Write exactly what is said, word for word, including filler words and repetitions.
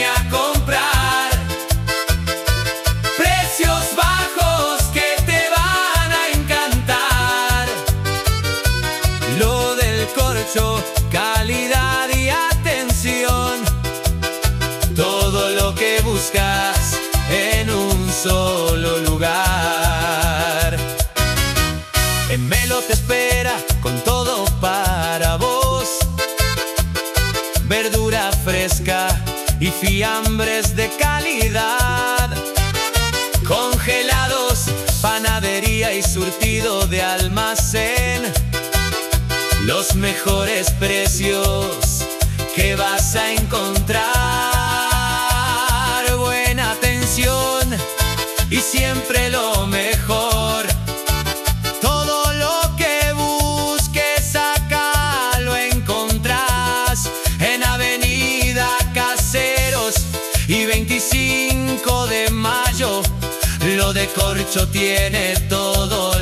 a comprar. Precios bajos que te van a encantar. Lo del Corcho, calidad y atención. Todo lo que buscas en un solo lugar. En Melo te espera con todo para vos. Verdura fresca y fiambres de calidad. Congelados, panadería y surtido de almacén. Los mejores precios que vas a encontrar. Buena atención y siempre lo mejor. Todo lo que busques acá lo encontrás en Avenida Caseros y veinticinco de mayo. Lo de Corcho tiene todo